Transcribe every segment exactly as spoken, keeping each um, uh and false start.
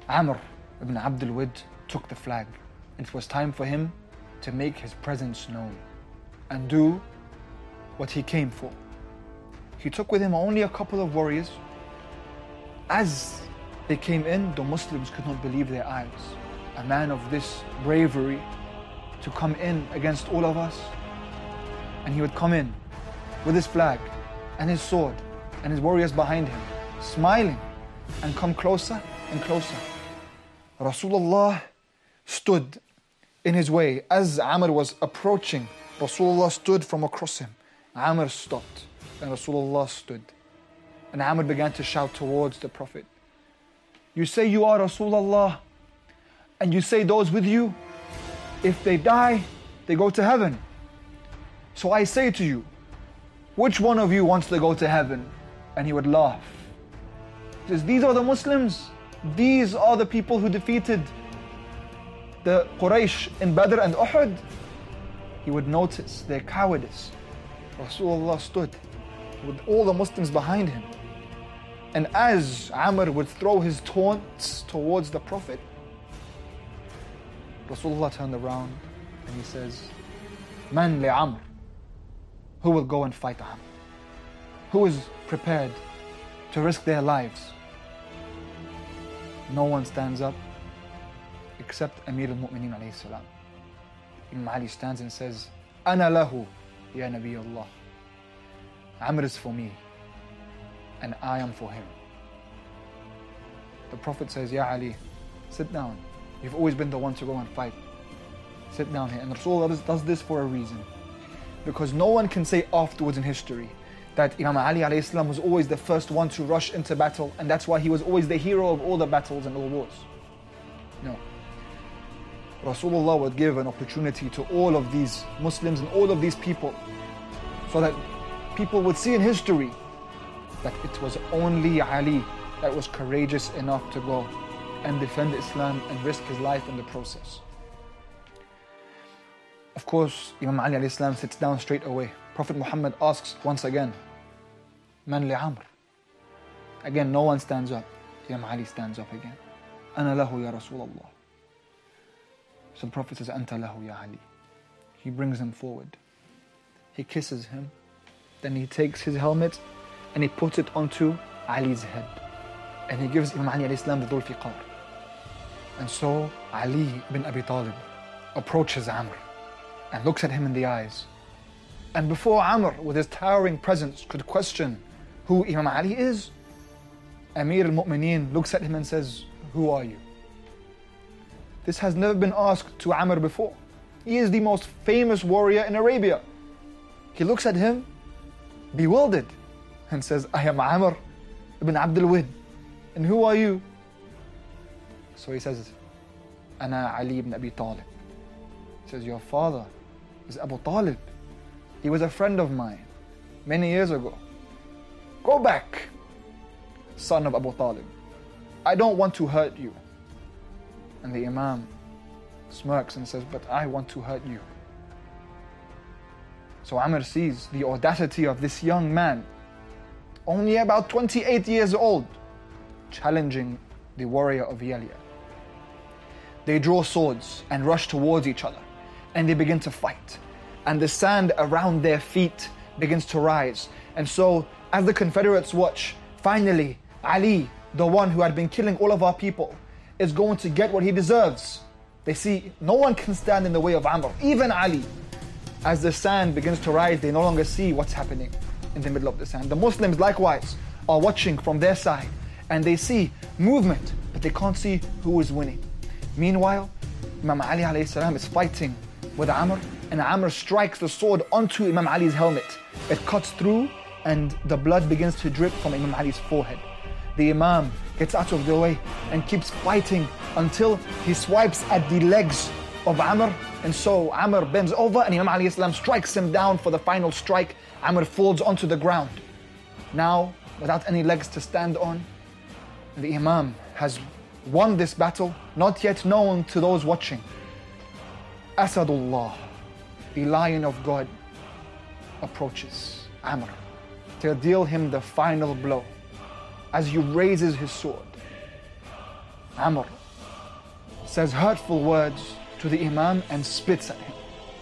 Amr ibn Abdul Wid took the flag. It was time for him to make his presence known and do what he came for. He took with him only a couple of warriors. As they came in, the Muslims could not believe their eyes. A man of this bravery to come in against all of us. And he would come in with his flag and his sword and his warriors behind him, smiling, and come closer and closer. Rasulullah stood in his way. As Amr was approaching, Rasulullah stood from across him. Amr stopped and Rasulullah stood. And Amr began to shout towards the Prophet, "You say you are Rasulullah, and you say those with you, if they die, they go to heaven. So I say to you, which one of you wants to go to heaven?" And he would laugh. He says, "These are the Muslims. These are the people who defeated the Quraysh in Badr and Uhud." He would notice their cowardice. Rasulullah stood with all the Muslims behind him. And as Amr would throw his taunts towards the Prophet, Rasulullah turned around and he says, "Man li Amr?" Who will go and fight Amr? Who is prepared to risk their lives? No one stands up except Amir al-Mu'mineen alayhi salam. Imam Ali stands and says, "Ana lahu, ya Nabi Allah." Amr is for me, and I am for him. The Prophet says, "Ya Ali, sit down. You've always been the one to go and fight. Sit down here." And Rasulullah does this for a reason. Because no one can say afterwards in history that Imam Ali alayhi salam was always the first one to rush into battle, and that's why he was always the hero of all the battles and all wars. No. Rasulullah would give an opportunity to all of these Muslims and all of these people, so that people would see in history that it was only Ali that was courageous enough to go and defend Islam and risk his life in the process. Of course, Imam Ali alayhi salam sits down straight away. Prophet Muhammad asks once again, "Man li Amr?" Again, no one stands up. Imam Ali stands up again. "Ana lahu ya Rasulullah." So the Prophet says, "Anta lahu ya Ali." He brings him forward. He kisses him. Then he takes his helmet and he puts it onto Ali's head. And he gives Imam Ali alayhi salam the Dhul Fiqar. And so Ali bin Abi Talib approaches Amr and looks at him in the eyes. And before Amr, with his towering presence, could question who Imam Ali is, Amir al-Mu'mineen looks at him and says, "Who are you?" This has never been asked to Amr before. He is the most famous warrior in Arabia. He looks at him, bewildered, and says, "I am Amr ibn Abdul Wid. And who are you?" So he says, "Ana Ali ibn Abi Talib." He says, "Your father is Abu Talib. He was a friend of mine many years ago. Go back, son of Abu Talib. I don't want to hurt you." And the Imam smirks and says, "But I want to hurt you." So Amr sees the audacity of this young man, only about twenty-eight years old, challenging the warrior of Yalya. They draw swords and rush towards each other, and they begin to fight. And the sand around their feet begins to rise. And so, as the Confederates watch, finally, Ali, the one who had been killing all of our people, is going to get what he deserves. They see no one can stand in the way of Amr, even Ali. As the sand begins to rise, they no longer see what's happening in the middle of the sand. The Muslims likewise are watching from their side, and they see movement, but they can't see who is winning. Meanwhile, Imam Ali alayhi salam is fighting with Amr, and Amr strikes the sword onto Imam Ali's helmet. It cuts through, and the blood begins to drip from Imam Ali's forehead. The Imam gets out of the way and keeps fighting until he swipes at the legs of Amr. And so Amr bends over and Imam alayhi salam strikes him down for the final strike. Amr falls onto the ground. Now, without any legs to stand on, the Imam has won this battle, not yet known to those watching. Asadullah, the lion of God, approaches Amr to deal him the final blow. As he raises his sword, Amr says hurtful words to the Imam and spits at him.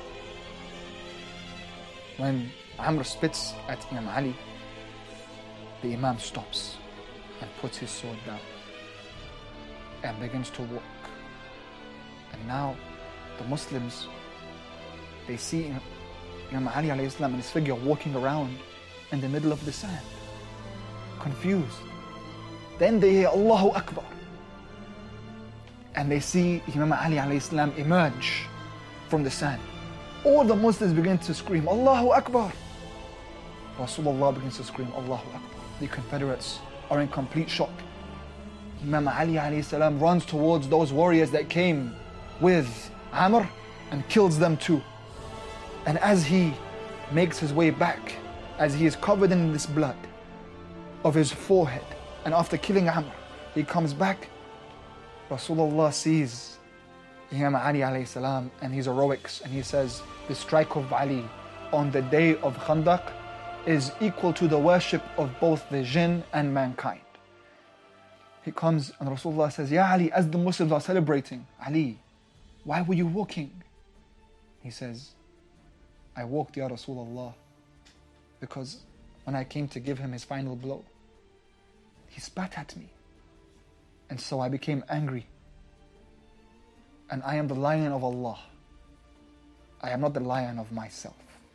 When Amr spits at Imam Ali, the Imam stops and puts his sword down and begins to walk. And now the Muslims, they see Imam Ali alayhi salam and his figure walking around in the middle of the sand, confused. Then they hear Allahu Akbar, and they see Imam Ali alayhi salam emerge from the sand. All the Muslims begin to scream Allahu Akbar. Rasulullah begins to scream Allahu Akbar. The Confederates are in complete shock. Imam Ali alayhi salam runs towards those warriors that came with Amr and kills them too. And as he makes his way back, as he is covered in this blood of his forehead, and after killing Amr, he comes back, Rasulullah sees Imam Ali alayhi salam and his heroics, and he says, the strike of Ali on the day of Khandaq is equal to the worship of both the jinn and mankind. He comes and Rasulullah says, Ya Ali, as the Muslims are celebrating, Ali, why were you walking? He says, I walked, Ya Rasulullah, because when I came to give him his final blow, he spat at me. And so I became angry. And I am the lion of Allah. I am not the lion of myself.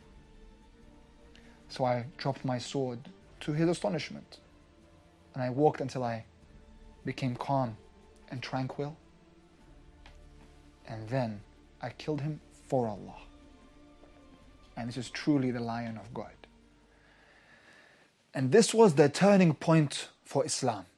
So I dropped my sword to his astonishment. And I walked until I became calm and tranquil. And then I killed him for Allah. And this is truly the lion of God. And this was the turning point for Islam.